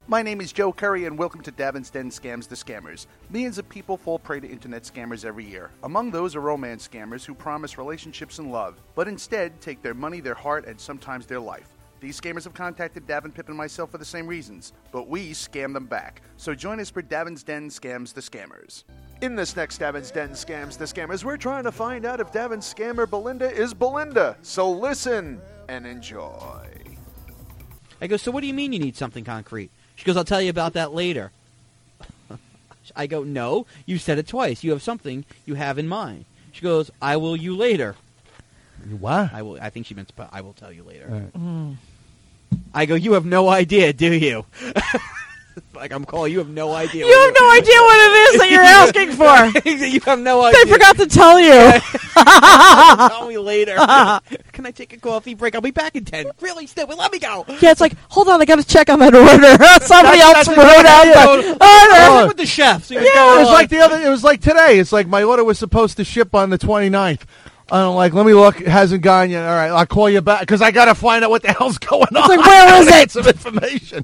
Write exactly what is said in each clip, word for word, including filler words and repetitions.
My name is Joe Curry, and welcome to Davin's Den Scams the Scammers. Millions of people fall prey to internet scammers every year. Among those are romance scammers who promise relationships and love, but instead take their money, their heart, and sometimes their life. These scammers have contacted Davin, Pip, and myself for the same reasons, but we scam them back. So join us for Davin's Den Scams the Scammers. In this next Davin's Den Scams the Scammers, we're trying to find out if Davin's scammer Belinda is Belinda. So listen and enjoy. I go, so what do you mean you need something concrete? She goes, I'll tell you about that later. I go, no, you said it twice. You have something you have in mind. She goes, I will you later. What? I will. I think she meant to put, I will tell you later. Right. Mm. I go, you have no idea, do you? Like I'm calling, you have no idea. You have no idea what it is that you're asking for. You have no idea. They forgot to tell you. Tell me later. Can I take a coffee break? I'll be back in ten. Really stupid. Let me go. Yeah, it's like, hold on, I got to check on that order. Somebody else that's wrote out the oh, order. with the chef. So you Yeah, go it was on. like the other. It was like today. It's like my order was supposed to ship on the twenty-ninth. I'm like, let me look. It hasn't gone yet. All right, I'll call you back because I got to find out what the hell's going on. It's like, where is I it? Some information.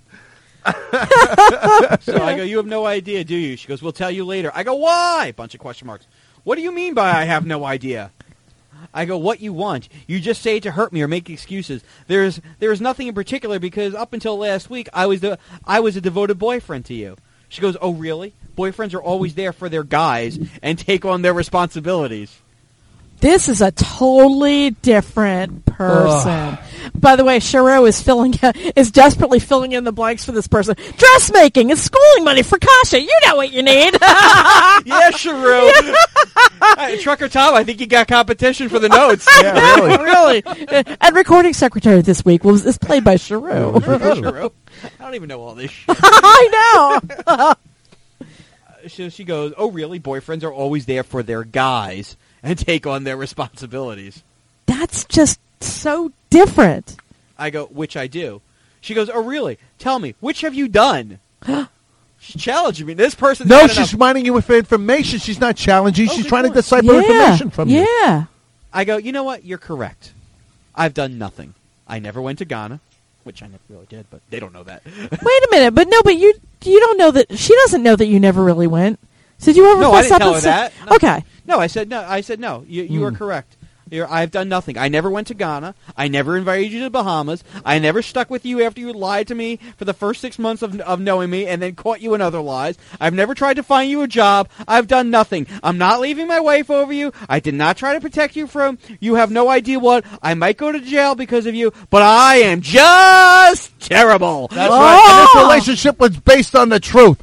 So I go, you have no idea, do you? She goes, we'll tell you later. I go, why? Bunch of question marks. What do you mean by I have no idea? I go, what you want. You just say it to hurt me or make excuses. There's there's nothing in particular because up until last week, I was the I was a devoted boyfriend to you. She goes, oh, really? Boyfriends are always there for their guys and take on their responsibilities. This is a totally different person. Ugh. By the way, Charo is filling is desperately filling in the blanks for this person. Dressmaking and schooling money for Kasha. You know what you need. Yeah, Charo. Hey, Trucker Tom, I think you got competition for the notes. Yeah, really. Really. And recording secretary this week was is played by Charo. Charo. I don't even know all this shit. I know. So she goes, oh, really? Boyfriends are always there for their guys and take on their responsibilities. That's just so different. I go, which I do. She goes, oh, really? Tell me, which have you done? She's challenging me. This person's No, got she's enough. mining you with information. She's not challenging. Oh, she's good trying point. to decipher yeah. information from yeah. you. Yeah. I go, you know what? You're correct. I've done nothing. I never went to Ghana, which I never really did, but they don't know that. Wait a minute, but no, but you you don't know that she doesn't know that you never really went. So did you ever No, I fess didn't up tell and her say, that. No. Okay. No, I said no. I said no. You, you Mm. are correct. You're, I've done nothing. I never went to Ghana. I never invited you to the Bahamas. I never stuck with you after you lied to me for the first six months of, of knowing me and then caught you in other lies. I've never tried to find you a job. I've done nothing. I'm not leaving my wife over you. I did not try to protect you from, you have no idea what. I might go to jail because of you, but I am just terrible. That's Oh! right. And this relationship was based on the truth.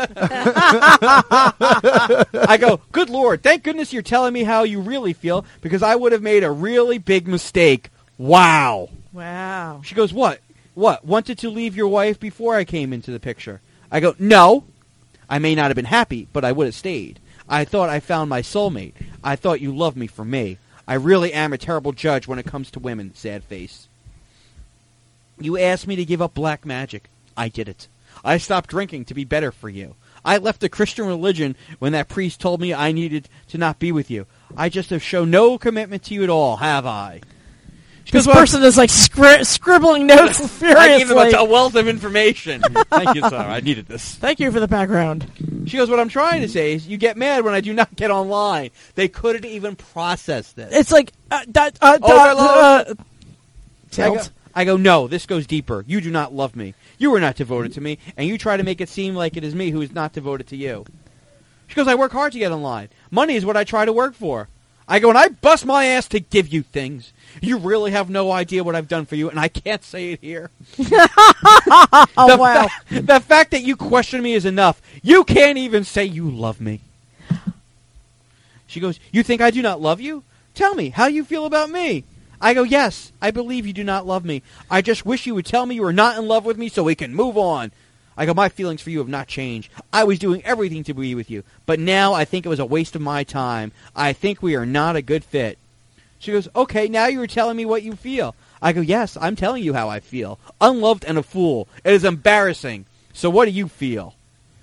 I go, good Lord, thank goodness you're telling me how you really feel because I would have made a really big mistake. Wow. Wow. She goes, what? What? Wanted to leave your wife before I came into the picture? I go, no. I may not have been happy, but I would have stayed. I thought I found my soulmate. I thought you loved me for me. I really am a terrible judge when it comes to women, sad face. You asked me to give up black magic. I did it. I stopped drinking to be better for you. I left the Christian religion when that priest told me I needed to not be with you. I just have shown no commitment to you at all, have I? She This goes, well, person is like scri- scribbling notes furiously. I gave them a, a wealth of information. Thank you, sir. I needed this. Thank you for the background. She goes, what I'm trying to say is you get mad when I do not get online. They couldn't even process this. It's like uh, that. Uh, Oh, uh, hello? uh, I go, tilt. I go, no, this goes deeper. You do not love me. You are not devoted to me, and you try to make it seem like it is me who is not devoted to you. She goes, I work hard to get online. Money is what I try to work for. I go, and I bust my ass to give you things. You really have no idea what I've done for you, and I can't say it here. Oh, the wow. Fa- the fact that you question me is enough. You can't even say you love me. She goes, you think I do not love you? Tell me, how you feel about me? I go, yes, I believe you do not love me. I just wish you would tell me you are not in love with me so we can move on. I go, my feelings for you have not changed. I was doing everything to be with you, but now I think it was a waste of my time. I think we are not a good fit. She goes, okay, now you are telling me what you feel. I go, yes, I'm telling you how I feel. Unloved and a fool. It is embarrassing. So what do you feel?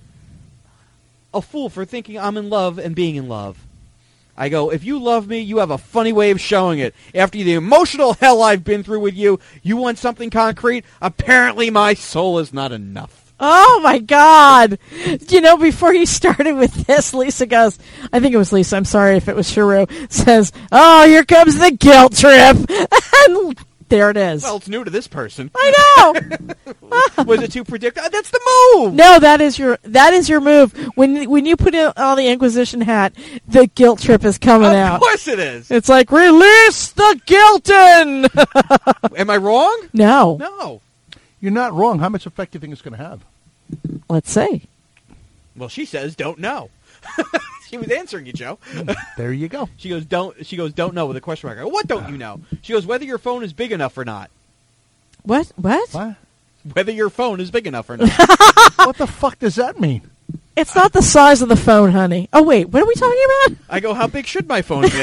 A fool for thinking I'm in love and being in love. I go, if you love me, you have a funny way of showing it. After the emotional hell I've been through with you, you want something concrete? Apparently my soul is not enough. Oh, my God. You know, before you started with this, Lisa goes, I think it was Lisa, I'm sorry if it was Sharu, says, oh, here comes the guilt trip. And there it is. Well, it's new to this person. I know. Was it too predictable? That's the move. No, that is your that is your move. When when you put in on the Inquisition hat, the guilt trip is coming Of out. course it is. It's like, release the Gilton! Am I wrong? No. No. You're not wrong. How much effect do you think it's going to have? Let's see. Well, she says, don't know. She was answering you, Joe. There you go. She goes, don't. She goes, don't know with a question mark. I go, what don't you know? She goes, whether your phone is big enough or not. What? What? What? Whether your phone is big enough or not. What the fuck does that mean? It's not the size of the phone, honey. Oh, wait. What are we talking about? I go, how big should my phone be?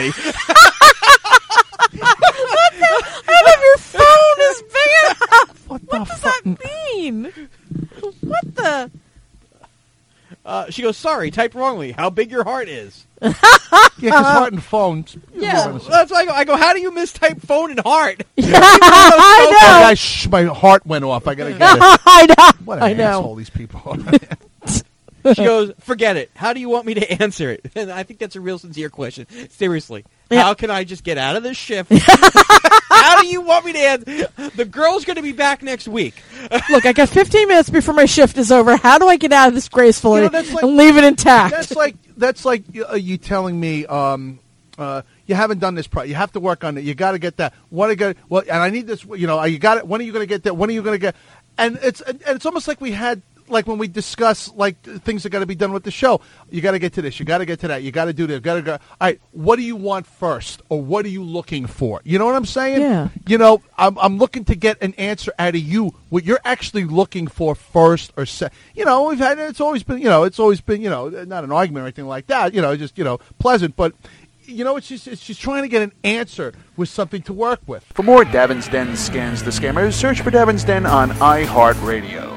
How if your phone is big enough? What, What the does fuck? that mean? What the? Uh, she goes, sorry, typed wrongly. How big your heart is. Yeah, because heart and phones. Yeah. That's why I go, I go, how do you mistype phone and heart? I know. Oh, guys, shh, my heart went off. I gotta get it. I know. What an I know. asshole these people are. She goes, forget it. How do you want me to answer it? And I think that's a real sincere question. Seriously. Yeah. How can I just get out of this shift? How do you want me to answer? The girl's going to be back next week. Look, I got fifteen minutes before my shift is over. How do I get out of this gracefully You know, that's like- and leave it intact? That's like that's like uh, you telling me um, uh, you haven't done this. Pro- you have to work on it. You got to get that. What I got? Well, and I need this. You know, you got it. When are you going to get that? When are you going to get? And it's and it's almost like we had. Like when we discuss like things that got to be done with the show, you got to get to this, you got to get to that, you got to do this, got to go. All right, what do you want first, or what are you looking for? You know what I'm saying? Yeah. You know, I'm I'm looking to get an answer out of you. What you're actually looking for first or second. You know, we've had it's always been you know it's always been you know not an argument or anything like that. You know, just you know pleasant, but. You know, it's just, it's just trying to get an answer with something to work with. For more Davin's Den Scams the Scammers, search for Davin's Den on iHeartRadio.